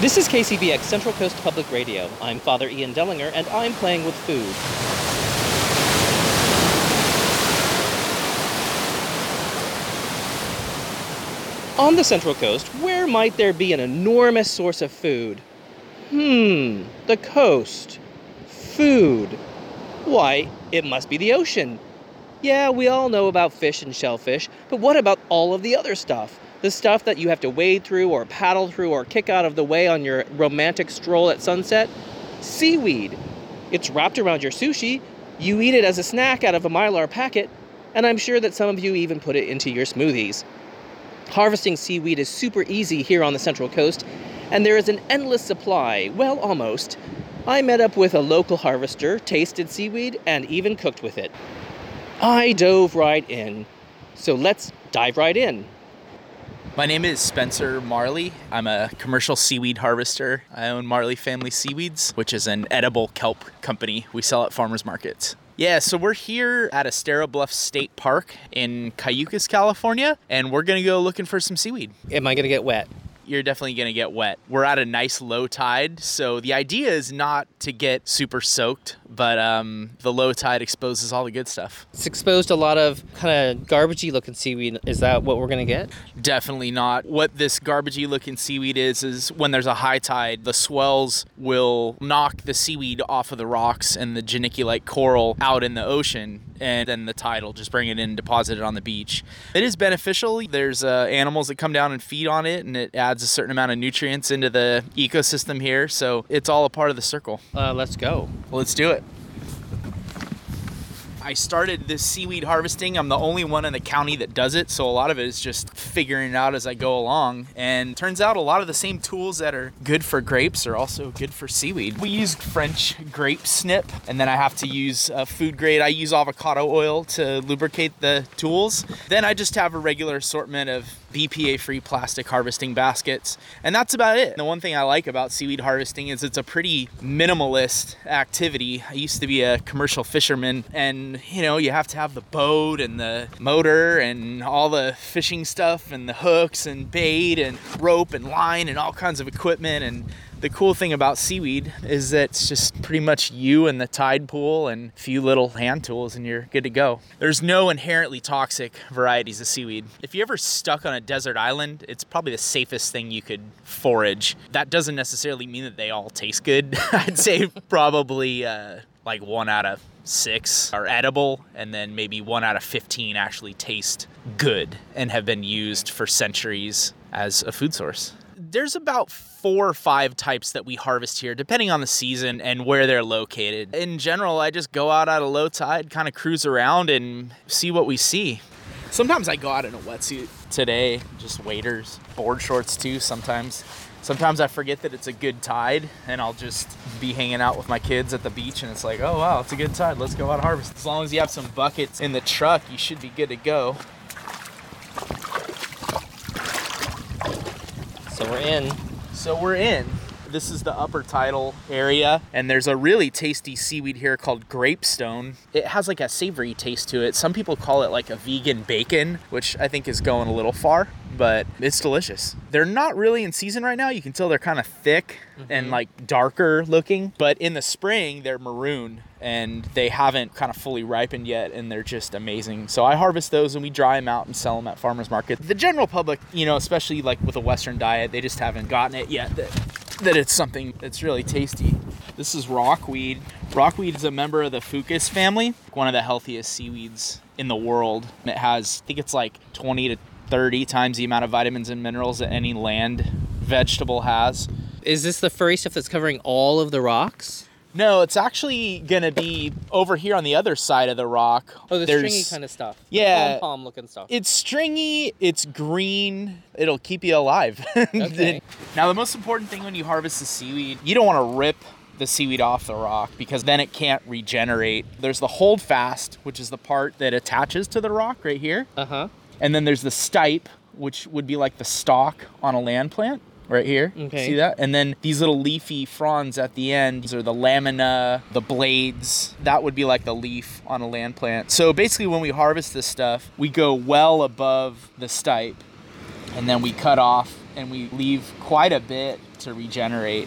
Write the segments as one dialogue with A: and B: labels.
A: This is KCBX Central Coast Public Radio. I'm Father Ian Dellinger, and I'm playing with food. On the Central Coast, where might there be an enormous source of food? The coast. Food. Why, it must be the ocean. Yeah, we all know about fish and shellfish, but what about all of the other stuff? The stuff that you have to wade through or paddle through or kick out of the way on your romantic stroll at sunset? Seaweed. It's wrapped around your sushi, you eat it as a snack out of a Mylar packet, and I'm sure that some of you even put it into your smoothies. Harvesting seaweed is super easy here on the Central Coast, and there is an endless supply, well, almost. I met up with a local harvester, tasted seaweed, and even cooked with it. I dove right in. So let's dive right in.
B: My name is Spencer Marley. I'm a commercial seaweed harvester. I own Marley Family Seaweeds, which is an edible kelp company we sell at farmers markets. Yeah, so we're here at Estero Bluff State Park in Cayucas, California, and we're going to go looking for some seaweed.
A: Am I going to get wet?
B: You're definitely going to get wet. We're at a nice low tide, so the idea is not to get super soaked, but the low tide exposes all the good stuff.
A: It's exposed a lot of kind of garbagey looking seaweed. Is that what we're going to get?
B: Definitely not. What this garbagey looking seaweed is when there's a high tide, the swells will knock the seaweed off of the rocks and the geniculate coral out in the ocean, and then the tide will just bring it in and deposit it on the beach. It is beneficial. There's animals that come down and feed on it, and it adds a certain amount of nutrients into the ecosystem here, so it's all a part of the circle.
A: Let's go.
B: Let's do it. I started this seaweed harvesting. I'm the only one in the county that does it, so a lot of it is just figuring it out as I go along. And turns out a lot of the same tools that are good for grapes are also good for seaweed. We use French grape snip, and then I have to use food grade. I use avocado oil to lubricate the tools. Then I just have a regular assortment of BPA-free plastic harvesting baskets, and that's about it. The one thing I like about seaweed harvesting is it's a pretty minimalist activity. I used to be a commercial fisherman, and you have to have the boat and the motor and all the fishing stuff and the hooks and bait and rope and line and all kinds of equipment. And the cool thing about seaweed is that it's just pretty much you and the tide pool and a few little hand tools and you're good to go. There's no inherently toxic varieties of seaweed. If you're ever stuck on a desert island, it's probably the safest thing you could forage. That doesn't necessarily mean that they all taste good. I'd say probably like 1 out of 6 are edible, and then maybe 1 out of 15 actually taste good and have been used for centuries as a food source. There's about 4 or 5 types that we harvest here, depending on the season and where they're located. In general, I just go out at a low tide, kind of cruise around and see what we see. Sometimes I go out in a wetsuit. Today, just waders, board shorts too sometimes. Sometimes I forget that it's a good tide, and I'll just be hanging out with my kids at the beach, and it's like, oh wow, it's a good tide, let's go out and harvest. As long as you have some buckets in the truck, you should be good to go. So we're in. This is the upper tidal area, and there's a really tasty seaweed here called grapestone. It has like a savory taste to it. Some people call it like a vegan bacon, which I think is going a little far, but it's delicious. They're not really in season right now. You can tell they're kind of thick and like darker looking, but in the spring they're maroon and they haven't kind of fully ripened yet, and they're just amazing. So I harvest those and we dry them out and sell them at farmers market. The general public, especially like with a Western diet, they just haven't gotten it yet that it's something that's really tasty. This is rockweed. Rockweed is a member of the Fucus family, one of the healthiest seaweeds in the world. It has, I think it's like 20 to 30 times the amount of vitamins and minerals that any land vegetable has.
A: Is this the furry stuff that's covering all of the rocks?
B: No, it's actually going to be over here on the other side of the rock.
A: Oh, the stringy kind of stuff.
B: Yeah.
A: The pom-pom looking stuff.
B: It's stringy, it's green, it'll keep you alive.
A: Okay.
B: Now, the most important thing when you harvest the seaweed, you don't want to rip the seaweed off the rock because then it can't regenerate. There's the holdfast, which is the part that attaches to the rock right here.
A: Uh-huh.
B: And then there's the stipe, which would be like the stalk on a land plant. Right here.
A: Okay.
B: See that? And then these little leafy fronds at the end, these are the lamina, the blades. That would be like the leaf on a land plant. So basically when we harvest this stuff, we go well above the stipe, and then we cut off and we leave quite a bit to regenerate.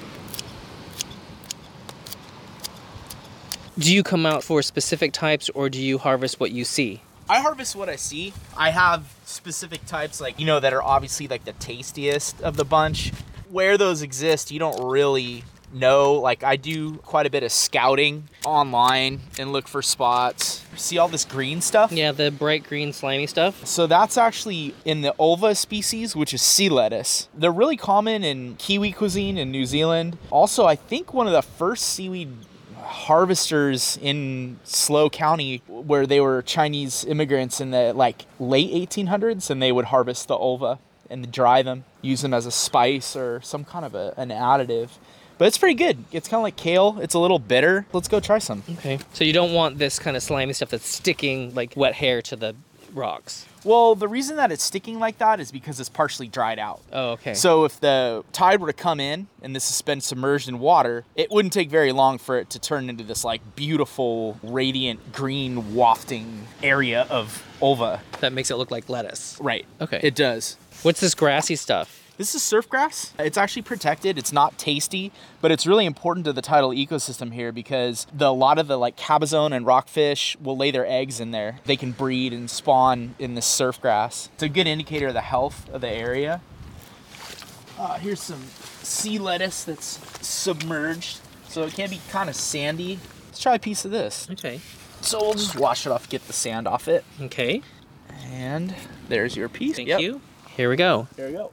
A: Do you come out for specific types, or do you harvest what you see?
B: I harvest what I see. I have specific types, like, that are obviously like the tastiest of the bunch. Where those exist, you don't really know. Like, I do quite a bit of scouting online and look for spots. See all this green stuff?
A: Yeah, the bright green slimy stuff.
B: So that's actually in the ulva species, which is sea lettuce. They're really common in Kiwi cuisine in New Zealand. Also, I think one of the first seaweed harvesters in Slough County, where they were Chinese immigrants in the late 1800s, and they would harvest the ulva and dry them, use them as a spice or some kind of an additive. But it's pretty good. It's kind of like kale. It's a little bitter. Let's go try some.
A: Okay. So you don't want this kind of slimy stuff that's sticking like wet hair to the rocks.
B: Well, the reason that it's sticking like that is because it's partially dried out.
A: Oh, okay.
B: So if the tide were to come in and this has been submerged in water, it wouldn't take very long for it to turn into this beautiful, radiant, green, wafting area of ulva.
A: That makes it look like lettuce.
B: Right.
A: Okay.
B: It does.
A: What's this grassy stuff?
B: This is surf grass. It's actually protected. It's not tasty, but it's really important to the tidal ecosystem here because a lot of the cabezone and rockfish will lay their eggs in there. They can breed and spawn in this surf grass. It's a good indicator of the health of the area. Here's some sea lettuce that's submerged, so it can be kind of sandy. Let's try a piece of this.
A: Okay.
B: So we'll just wash it off, get the sand off it.
A: Okay.
B: And there's your piece.
A: Thank you. Here we go.
B: There we go.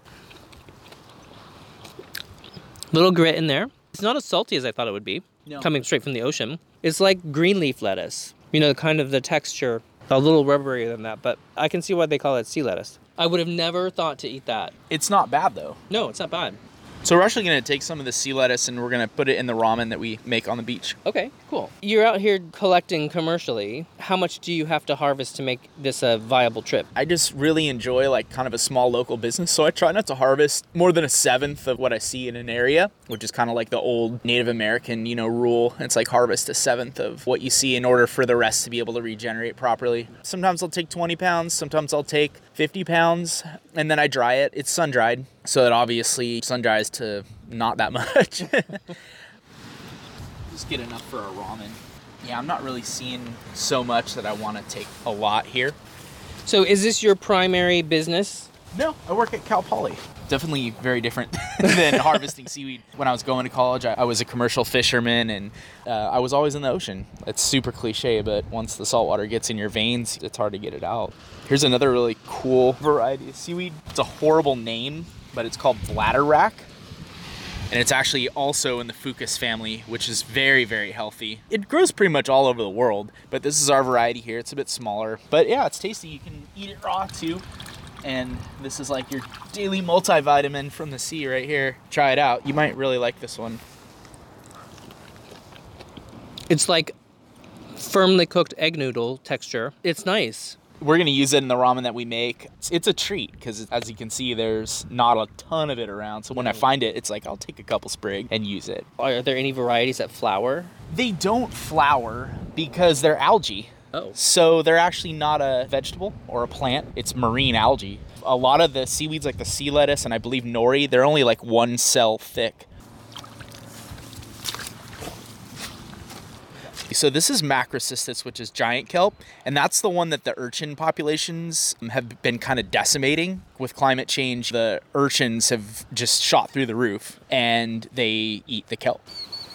A: Little grit in there. It's not as salty as I thought it would be.
B: No.
A: Coming straight from the ocean. It's like green leaf lettuce. Kind of the texture, a little rubberier than that, but I can see why they call it sea lettuce. I would have never thought to eat that.
B: It's not bad though.
A: No, it's not bad.
B: So we're actually going to take some of the sea lettuce and we're going to put it in the ramen that we make on the beach.
A: Okay, cool. You're out here collecting commercially. How much do you have to harvest to make this a viable trip?
B: I just really enjoy kind of a small local business, so I try not to harvest more than 1/7 of what I see in an area, which is kind of like the old Native American, rule. It's like harvest 1/7 of what you see in order for the rest to be able to regenerate properly. Sometimes I'll take 20 pounds, sometimes I'll take 50 pounds, and then I dry it. It's sun-dried, so that obviously sun dries to not that much. Just get enough for a ramen. Yeah, I'm not really seeing so much that I want to take a lot here.
A: So is this your primary business?
B: No, I work at Cal Poly. Definitely very different than harvesting seaweed. When I was going to college, I was a commercial fisherman, and I was always in the ocean. It's super cliche, but once the saltwater gets in your veins, it's hard to get it out. Here's another really cool variety of seaweed. It's a horrible name, but it's called bladderwrack. And it's actually also in the Fucus family, which is very, very healthy. It grows pretty much all over the world, but this is our variety here. It's a bit smaller, but yeah, it's tasty. You can eat it raw too. And this is like your daily multivitamin from the sea right here. Try it out. You might really like this one.
A: It's like firmly cooked egg noodle texture. It's nice.
B: We're going to use it in the ramen that we make. It's a treat because, as you can see, there's not a ton of it around. So when I find it, it's like I'll take a couple sprig and use it.
A: Are there any varieties that flower?
B: They don't flower because they're algae.
A: Oh.
B: So they're actually not a vegetable or a plant. It's marine algae. A lot of the seaweeds, like the sea lettuce and I believe nori, they're only like 1 cell thick. So this is Macrocystis, which is giant kelp, and that's the one that the urchin populations have been kind of decimating. With climate change, the urchins have just shot through the roof, and they eat the kelp.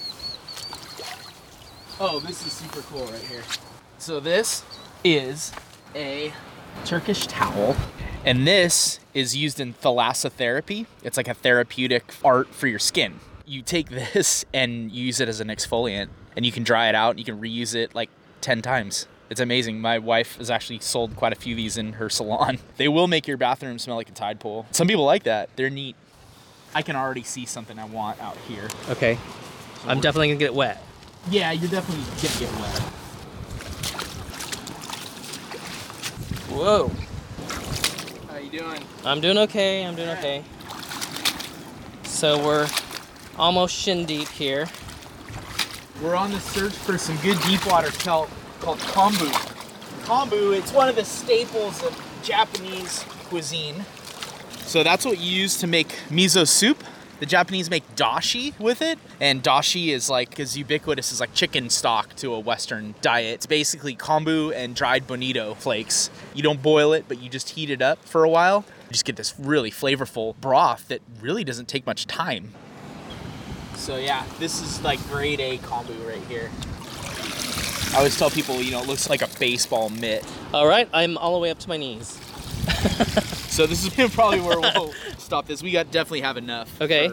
B: Oh, this is super cool right here. So this is a Turkish towel, and this is used in thalassotherapy. It's like a therapeutic art for your skin. You take this and use it as an exfoliant, and you can dry it out and you can reuse it like 10 times. It's amazing. My wife has actually sold quite a few of these in her salon. They will make your bathroom smell like a tide pool. Some people like that. They're neat. I can already see something I want out here.
A: Okay.
B: So
A: I'm definitely gonna get it wet.
B: Yeah, you're definitely gonna get wet.
A: Whoa.
B: How you doing?
A: I'm doing okay. I'm doing okay. So we're almost shin deep here.
B: We're on the search for some good deep water kelp called kombu. Kombu, it's one of the staples of Japanese cuisine. So that's what you use to make miso soup. The Japanese make dashi with it, and dashi is like as ubiquitous as like chicken stock to a Western diet. It's basically kombu and dried bonito flakes. You don't boil it, but you just heat it up for a while. You just get this really flavorful broth that really doesn't take much time. So yeah, this is like grade A kombu right here. I always tell people, it looks like a baseball mitt.
A: All right, I'm all the way up to my knees.
B: So this is probably where we'll stop this. We definitely have enough.
A: Okay.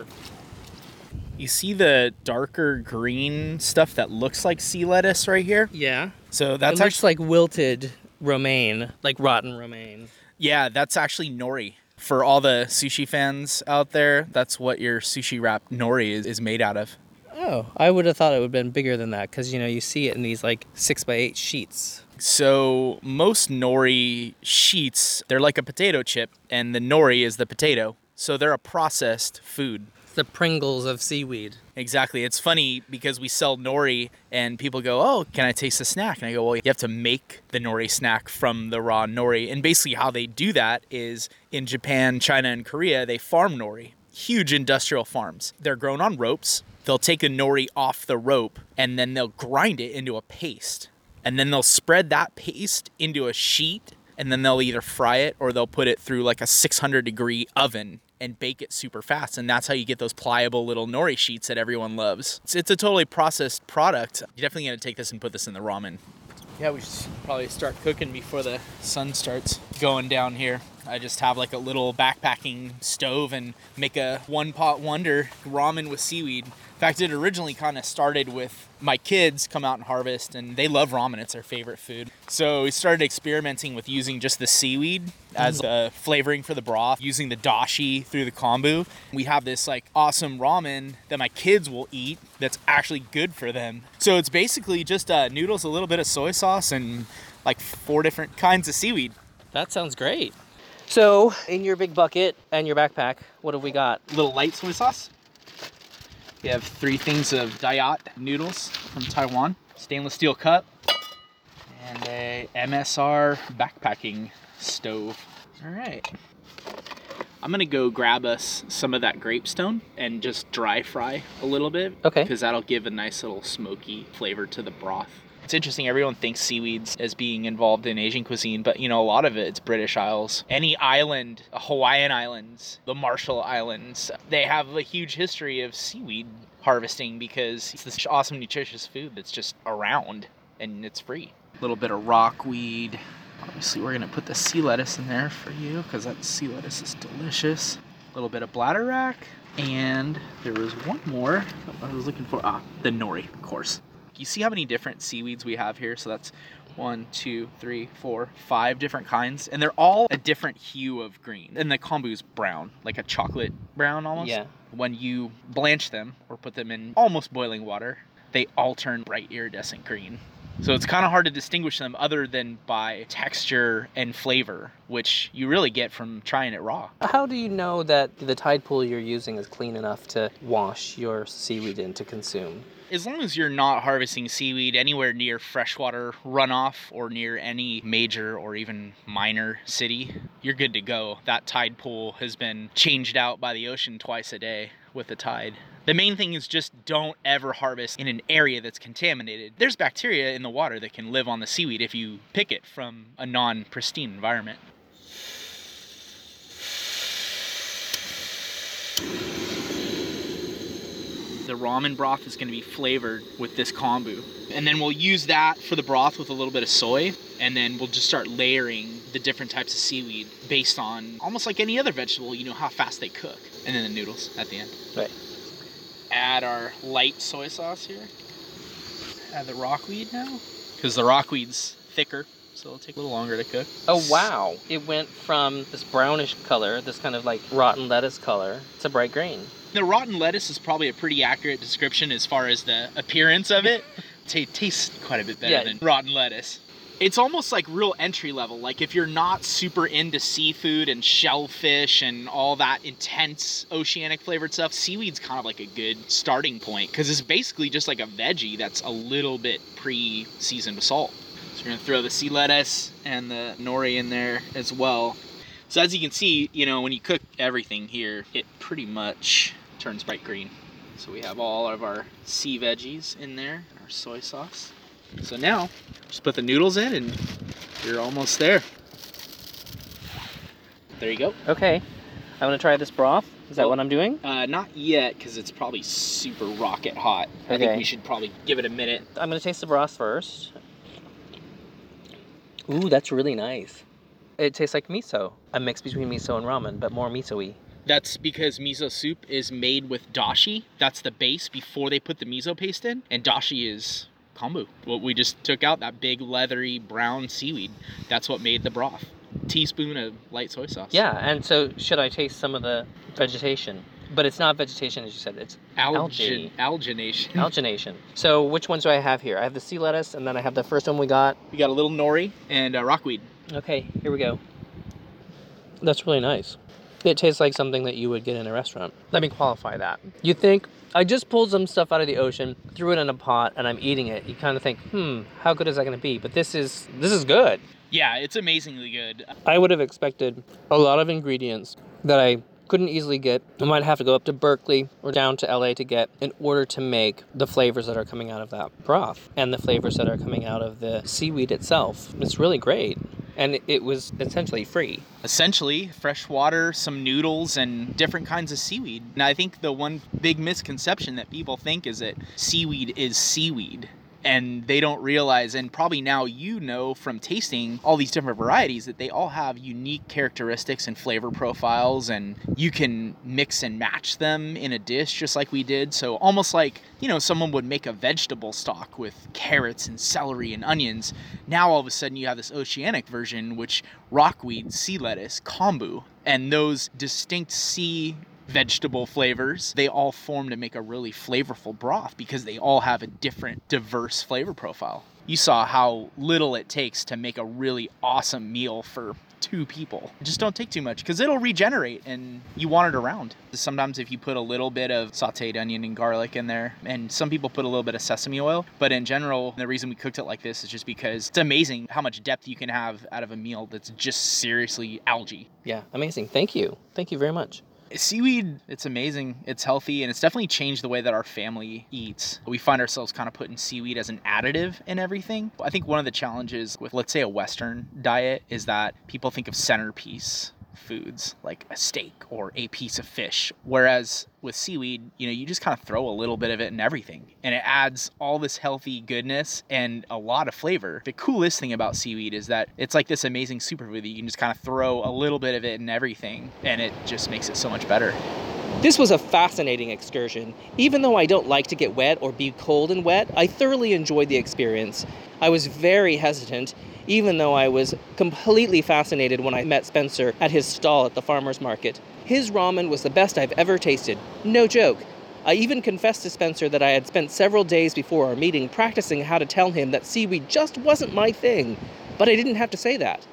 B: You see the darker green stuff that looks like sea lettuce right here?
A: Yeah.
B: So that's
A: it looks like wilted romaine, like rotten romaine.
B: Yeah, that's actually nori. For all the sushi fans out there, that's what your sushi wrap nori is made out of.
A: Oh, I would have thought it would have been bigger than that because, you see it in these like 6x8 sheets.
B: So most nori sheets, they're like a potato chip, and the nori is the potato. So they're a processed food.
A: The Pringles of seaweed.
B: Exactly. It's funny because we sell nori and people go, oh, can I taste the snack? And I go, well, you have to make the nori snack from the raw nori. And basically how they do that is in Japan, China, and Korea, they farm nori. Huge industrial farms. They're grown on ropes. They'll take a nori off the rope and then they'll grind it into a paste. And then they'll spread that paste into a sheet and then they'll either fry it or they'll put it through like a 600-degree oven and bake it super fast. And that's how you get those pliable little nori sheets that everyone loves. It's a totally processed product. You're definitely going to take this and put this in the ramen. Yeah, we should probably start cooking before the sun starts going down here. I just have like a little backpacking stove and make a one-pot wonder ramen with seaweed. In fact, it originally kind of started with my kids come out and harvest, and they love ramen. It's their favorite food. So we started experimenting with using just the seaweed as a flavoring for the broth, using the dashi through the kombu. We have this like awesome ramen that my kids will eat that's actually good for them. So it's basically just noodles, a little bit of soy sauce, and like 4 different kinds of seaweed.
A: That sounds great. So, in your big bucket and your backpack, what have we got?
B: Little light soy sauce. We have 3 things of Dayat noodles from Taiwan, stainless steel cup, and a MSR backpacking stove. All right. I'm gonna go grab us some of that grapestone and just dry fry a little bit.
A: Okay.
B: Because that'll give a nice little smoky flavor to the broth. It's interesting, everyone thinks seaweeds as being involved in Asian cuisine, but a lot of it's British Isles. Any island, Hawaiian Islands, the Marshall Islands, they have a huge history of seaweed harvesting because it's this awesome, nutritious food that's just around and it's free. A little bit of rockweed. Obviously, we're gonna put the sea lettuce in there for you because that sea lettuce is delicious. A little bit of bladderwrack, and there was one more that I was looking for. The nori, of course. You see how many different seaweeds we have here? So that's 1, 2, 3, 4, 5 different kinds. And they're all a different hue of green. And the kombu's brown, like a chocolate brown almost.
A: Yeah.
B: When you blanch them or put them in almost boiling water, they all turn bright iridescent green. So it's kind of hard to distinguish them other than by texture and flavor, which you really get from trying it raw.
A: How do you know that the tide pool you're using is clean enough to wash your seaweed in to consume?
B: As long as you're not harvesting seaweed anywhere near freshwater runoff or near any major or even minor city, you're good to go. That tide pool has been changed out by the ocean twice a day with the tide. The main thing is just don't ever harvest in an area that's contaminated. There's bacteria in the water that can live on the seaweed if you pick it from a non-pristine environment. The ramen broth is going to be flavored with this kombu. And then we'll use that for the broth with a little bit of soy. And then we'll just start layering the different types of seaweed based on almost like any other vegetable, how fast they cook. And then the noodles at the end.
A: Right.
B: Add our light soy sauce here. Add the rockweed now. Because the rockweed's thicker, so it'll take a little longer to cook.
A: Oh, wow. It went from this brownish color, this kind of like rotten lettuce color, to bright green.
B: The rotten lettuce is probably a pretty accurate description as far as the appearance of it. It tastes quite a bit better than rotten lettuce. It's almost like real entry level. Like if you're not super into seafood and shellfish and all that intense oceanic flavored stuff, seaweed's kind of like a good starting point because it's basically just like a veggie that's a little bit pre-seasoned with salt. So we're gonna throw the sea lettuce and the nori in there as well. So as you can see, when you cook everything here, it pretty much turns bright green. So we have all of our sea veggies in there, our soy sauce. So now, just put the noodles in and you're almost there. There you go.
A: Okay, I'm gonna try this broth. Is that what I'm doing?
B: Not yet, because it's probably super rocket hot. I think we should probably give it a minute.
A: I'm gonna taste the broth first. Ooh, that's really nice. It tastes like miso. A mix between miso and ramen, but more miso-y.
B: That's because miso soup is made with dashi. That's the base before they put the miso paste in. And dashi is kombu. What we just took out, that big leathery brown seaweed. That's what made the broth. Teaspoon of light soy sauce.
A: Yeah, and so should I taste some of the vegetation? But it's not vegetation, as you said. It's algae.
B: Algination.
A: Algination. So which ones do I have here? I have the sea lettuce, and then I have the first one we got.
B: We got a little nori and rockweed.
A: Okay, here we go. That's really nice. It tastes like something that you would get in a restaurant. Let me qualify that. You think, I just pulled some stuff out of the ocean, threw it in a pot, and I'm eating it. You kind of think, how good is that going to be? But this is good.
B: Yeah, it's amazingly good.
A: I would have expected a lot of ingredients that I couldn't easily get. I might have to go up to Berkeley or down to LA to get in order to make the flavors that are coming out of that broth and the flavors that are coming out of the seaweed itself. It's really great. And it was essentially free.
B: Essentially, fresh water, some noodles, and different kinds of seaweed. And I think the one big misconception that people think is that seaweed is seaweed. And they don't realize, and probably now you know from tasting all these different varieties, that they all have unique characteristics and flavor profiles, and you can mix and match them in a dish just like we did. So almost like, someone would make a vegetable stock with carrots and celery and onions. Now all of a sudden you have this oceanic version, which rockweed, sea lettuce, kombu, and those distinct sea vegetable flavors, they all form to make a really flavorful broth because they all have a different, diverse flavor profile. You saw how little it takes to make a really awesome meal for 2 people. Just don't take too much because it'll regenerate and you want it around. Sometimes if you put a little bit of sauteed onion and garlic in there, and some people put a little bit of sesame oil, but in general, the reason we cooked it like this is just because it's amazing how much depth you can have out of a meal that's just seriously algae.
A: Yeah, amazing. Thank you. Thank you very much.
B: Seaweed, it's amazing, it's healthy, and it's definitely changed the way that our family eats. We find ourselves kind of putting seaweed as an additive in everything. I think one of the challenges with, let's say, a Western diet is that people think of centerpiece foods like a steak or a piece of fish, whereas with seaweed, you just kind of throw a little bit of it in everything, and it adds all this healthy goodness and a lot of flavor. The coolest thing about seaweed is that it's like this amazing superfood that you can just kind of throw a little bit of it in everything, and it just makes it so much better.
A: This was a fascinating excursion. Even though I don't like to get wet or be cold and wet, I thoroughly enjoyed the experience. I was very hesitant, even though I was completely fascinated when I met Spencer at his stall at the farmer's market. His ramen was the best I've ever tasted. No joke. I even confessed to Spencer that I had spent several days before our meeting practicing how to tell him that seaweed just wasn't my thing, but I didn't have to say that.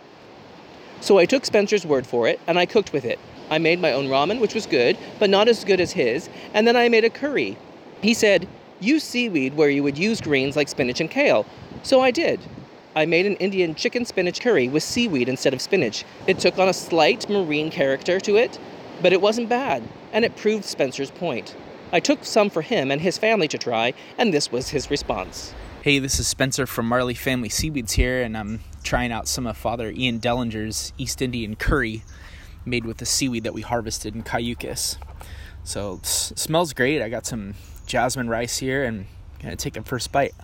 A: So I took Spencer's word for it, and I cooked with it. I made my own ramen, which was good, but not as good as his, and then I made a curry. He said, use seaweed where you would use greens like spinach and kale. So I did. I made an Indian chicken spinach curry with seaweed instead of spinach. It took on a slight marine character to it, but it wasn't bad, and it proved Spencer's point. I took some for him and his family to try, and this was his response.
B: Hey, this is Spencer from Marley Family Seaweeds here, and I'm trying out some of Father Ian Dellinger's East Indian curry made with the seaweed that we harvested in Cayucas. So it smells great. I got some jasmine rice here, and I'm going to take a first bite.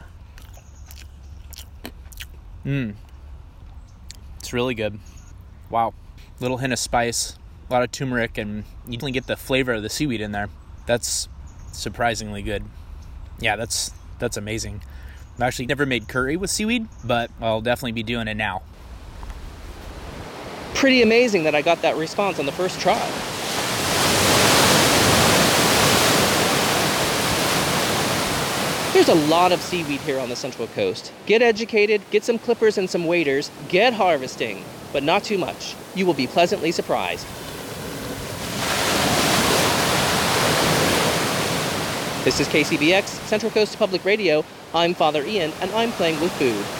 B: It's really good. Wow. Little hint of spice, a lot of turmeric, and you definitely get the flavor of the seaweed in there. That's surprisingly good. Yeah, that's amazing. I've actually never made curry with seaweed, but I'll definitely be doing it now.
A: Pretty amazing that I got that response on the first try. There's a lot of seaweed here on the Central Coast. Get educated, get some clippers and some waders, get harvesting, but not too much. You will be pleasantly surprised. This is KCBX, Central Coast Public Radio. I'm Father Ian, and I'm playing with food.